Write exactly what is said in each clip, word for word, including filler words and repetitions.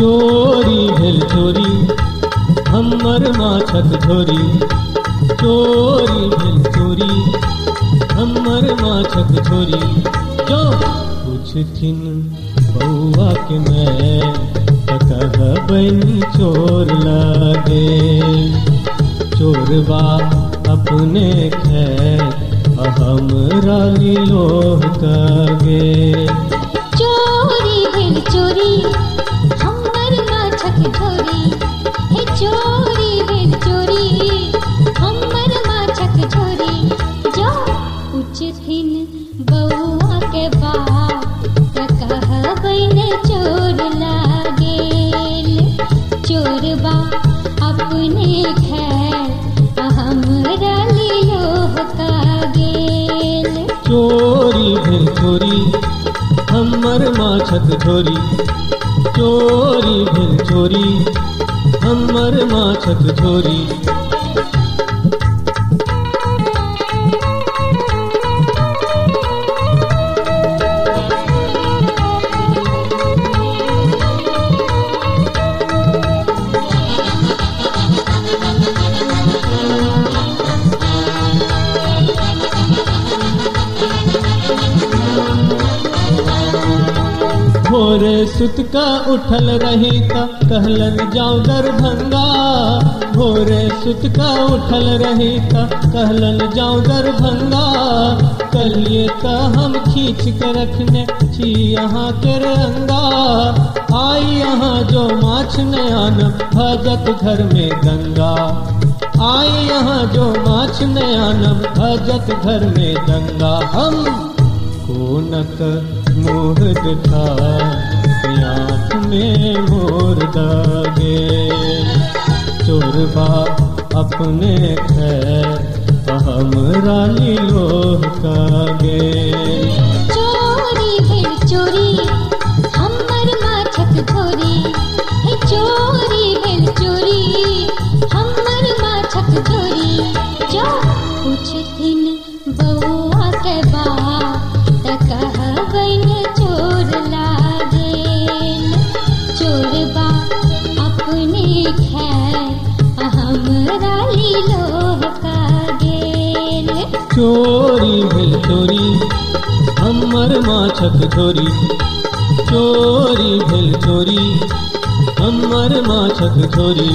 चोरी भेल चोरी हमर माछक झोरी, चोरी भेल चोरी हमर माछक झोरी। जो पूछथिन बउआ के मैं त कहबनि चोर लागे, चोरबा अपने खैर हमरा लीलोह कागे। चोरी भेल चोरी हमर माछक झोरी, हे चोरी भेल चोरी हमर माछक झोरी। जो पूछथिन बउआ के बाप त कहबनि चोर लागेल, चोरबा अपने खैर हमरा लीलोह कागेल। चोरी भेल चोरी हमर माछक झोरी, चोरी भेल चोरी हमर माछक झोरी। भोरे सुत का उठल रही त कहलन जाऊं दरभंगा, भोरे सुत का उठल रही त कहलन जाऊं दरभंगा। कलिए त हम खींच के रखने छी यहाँ के रंगा, आई यहाँ जो माछ न आन भजत घर में गंगा। आई यहाँ जो माछ न आनब भजत घर में दंगा। हम कोनक मुँह दिखा आँख में मोर दागे, चोरबा अपने खैर हमरा लीलोह कागे। चोरी भेल चोरी हमर माछक झोरी, हे चोरी भेल चोरी हमर माछक झोरी। जो पूछथिन बउआ के बाप त कहबनि चोर लागेल, चोरबा अपने खैर हमरा लीलोह कागेल। चोरी भेल चोरी हमर माछक झोरी, चोरी भेल चोरी हमर माछक झोरी।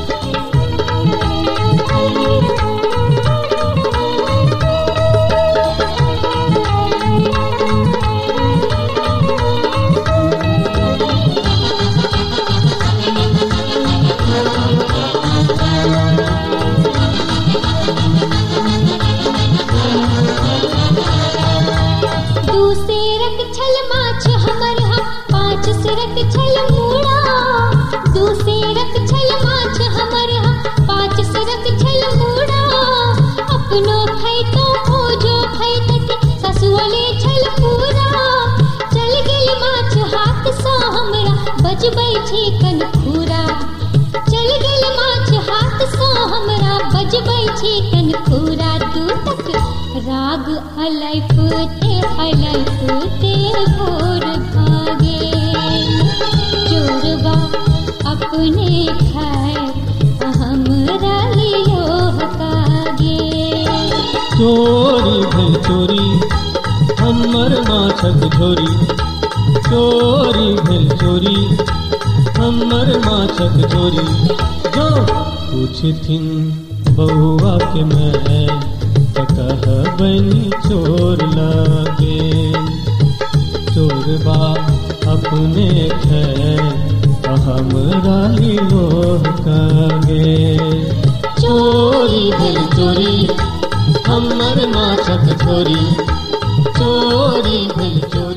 बजबै छै कनखुरा, चल गेल माछ हाथ सँ हमरा बजबै छै कनखुरा। तू तक राग अलैपते अलैपते भोर भागे, चोरबा अपने खैर हमरा लीलोह कागे। चोरी भेल चोरी हमर माछक झोरी, चोरी भेल चोरी हमर माछक झोरी। जो पूछथिन बउआ के मैं त कहबनि चोर लागे, चोरबा अपने खैर हमरा लीलोह कागे। चोरी भेल चोरी हमर माछक झोरी, चोरी भेल चोरी।